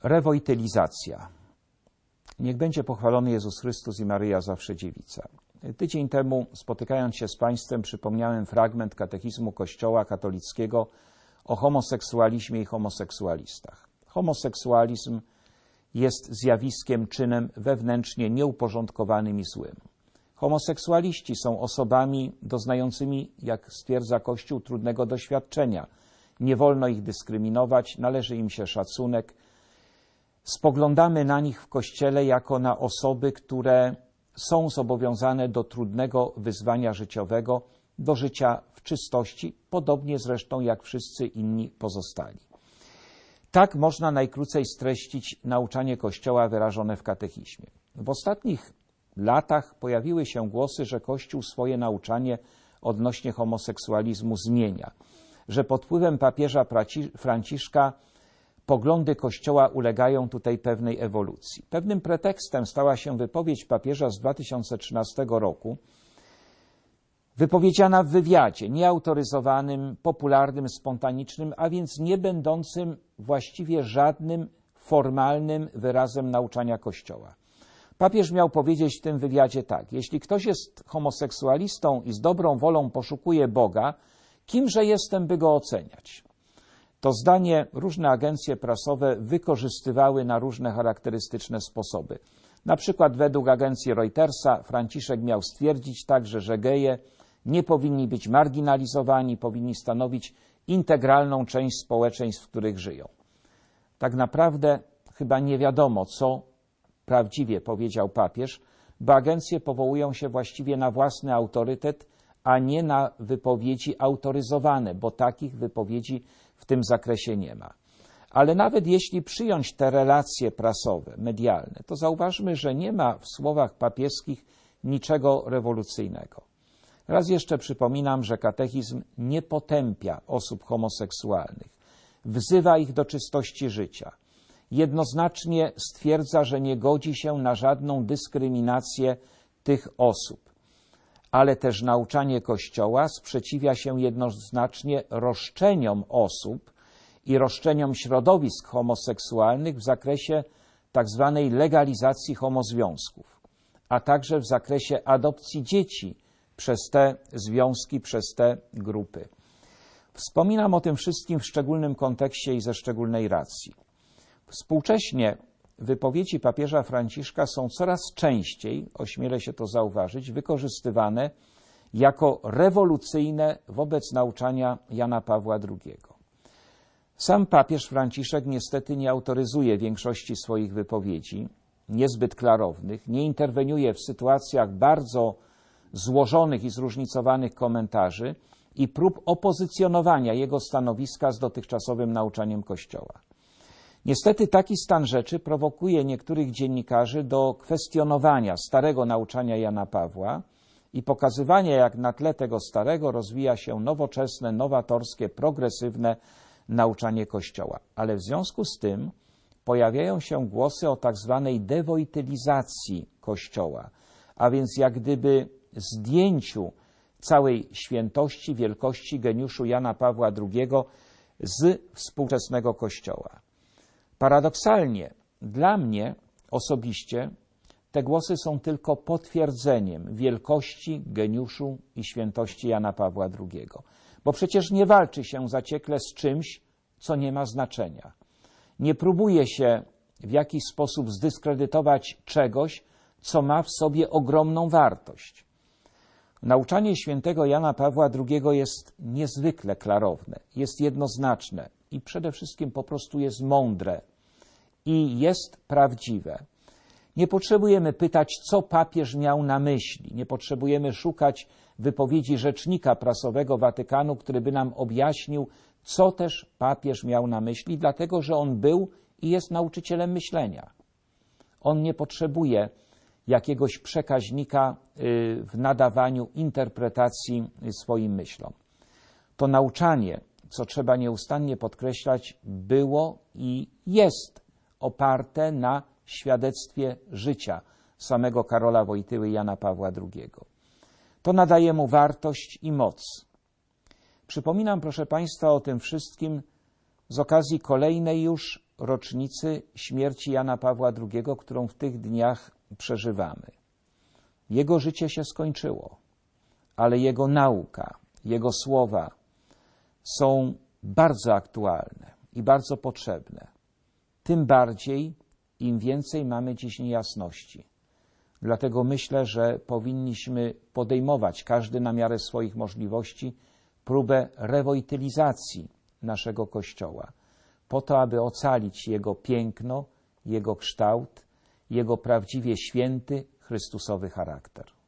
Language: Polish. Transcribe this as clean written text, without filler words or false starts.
Rewojtylizacja. Niech będzie pochwalony Jezus Chrystus i Maryja zawsze dziewica. Tydzień temu, spotykając się z Państwem, przypomniałem fragment katechizmu Kościoła katolickiego o homoseksualizmie i homoseksualistach. Homoseksualizm jest zjawiskiem, czynem wewnętrznie nieuporządkowanym i złym. Homoseksualiści są osobami doznającymi, jak stwierdza Kościół, trudnego doświadczenia. Nie wolno ich dyskryminować, należy im się szacunek. Spoglądamy na nich w Kościele jako na osoby, które są zobowiązane do trudnego wyzwania życiowego, do życia w czystości, podobnie zresztą jak wszyscy inni pozostali. Tak można najkrócej streścić nauczanie Kościoła wyrażone w katechizmie. W ostatnich latach pojawiły się głosy, że Kościół swoje nauczanie odnośnie homoseksualizmu zmienia, że pod wpływem papieża Franciszka poglądy Kościoła ulegają tutaj pewnej ewolucji. Pewnym pretekstem stała się wypowiedź papieża z 2013 roku, wypowiedziana w wywiadzie, nieautoryzowanym, popularnym, spontanicznym, a więc nie będącym właściwie żadnym formalnym wyrazem nauczania Kościoła. Papież miał powiedzieć w tym wywiadzie tak: jeśli ktoś jest homoseksualistą i z dobrą wolą poszukuje Boga, kimże jestem, by go oceniać? To zdanie różne agencje prasowe wykorzystywały na różne charakterystyczne sposoby. Na przykład według agencji Reutersa Franciszek miał stwierdzić także, że geje nie powinni być marginalizowani, powinni stanowić integralną część społeczeństw, w których żyją. Tak naprawdę chyba nie wiadomo, co prawdziwie powiedział papież, bo agencje powołują się właściwie na własny autorytet, a nie na wypowiedzi autoryzowane, bo takich wypowiedzi w tym zakresie nie ma. Ale nawet jeśli przyjąć te relacje prasowe, medialne, to zauważmy, że nie ma w słowach papieskich niczego rewolucyjnego. Raz jeszcze przypominam, że katechizm nie potępia osób homoseksualnych, wzywa ich do czystości życia. Jednoznacznie stwierdza, że nie godzi się na żadną dyskryminację tych osób. Ale też nauczanie Kościoła sprzeciwia się jednoznacznie roszczeniom osób i roszczeniom środowisk homoseksualnych w zakresie tzw. legalizacji homozwiązków, a także w zakresie adopcji dzieci przez te związki, przez te grupy. Wspominam o tym wszystkim w szczególnym kontekście i ze szczególnej racji. Współcześnie wypowiedzi papieża Franciszka są coraz częściej, ośmielę się to zauważyć, wykorzystywane jako rewolucyjne wobec nauczania Jana Pawła II. Sam papież Franciszek niestety nie autoryzuje większości swoich wypowiedzi, niezbyt klarownych, nie interweniuje w sytuacjach bardzo złożonych i zróżnicowanych komentarzy i prób opozycjonowania jego stanowiska z dotychczasowym nauczaniem Kościoła. Niestety taki stan rzeczy prowokuje niektórych dziennikarzy do kwestionowania starego nauczania Jana Pawła i pokazywania, jak na tle tego starego rozwija się nowoczesne, nowatorskie, progresywne nauczanie Kościoła. Ale w związku z tym pojawiają się głosy o tak zwanej dewojtylizacji Kościoła, a więc jak gdyby zdjęciu całej świętości, wielkości, geniuszu Jana Pawła II z współczesnego Kościoła. Paradoksalnie, dla mnie osobiście te głosy są tylko potwierdzeniem wielkości, geniuszu i świętości Jana Pawła II. Bo przecież nie walczy się zaciekle z czymś, co nie ma znaczenia. Nie próbuje się w jakiś sposób zdyskredytować czegoś, co ma w sobie ogromną wartość. Nauczanie świętego Jana Pawła II jest niezwykle klarowne, jest jednoznaczne i przede wszystkim po prostu jest mądre i jest prawdziwe. Nie potrzebujemy pytać, co papież miał na myśli. Nie potrzebujemy szukać wypowiedzi rzecznika prasowego Watykanu, który by nam objaśnił, co też papież miał na myśli, dlatego że on był i jest nauczycielem myślenia. On nie potrzebuje jakiegoś przekaźnika w nadawaniu interpretacji swoim myślom. To nauczanie, co trzeba nieustannie podkreślać, było i jest oparte na świadectwie życia samego Karola Wojtyły i Jana Pawła II. To nadaje mu wartość i moc. Przypominam, proszę Państwa, o tym wszystkim z okazji kolejnej już rocznicy śmierci Jana Pawła II, którą w tych dniach przeżywamy. Jego życie się skończyło, ale jego nauka, jego słowa są bardzo aktualne i bardzo potrzebne. Tym bardziej, im więcej mamy dziś niejasności. Dlatego myślę, że powinniśmy podejmować, każdy na miarę swoich możliwości, próbę rewojtylizacji naszego Kościoła, po to, aby ocalić jego piękno, jego kształt, jego prawdziwie święty, Chrystusowy charakter.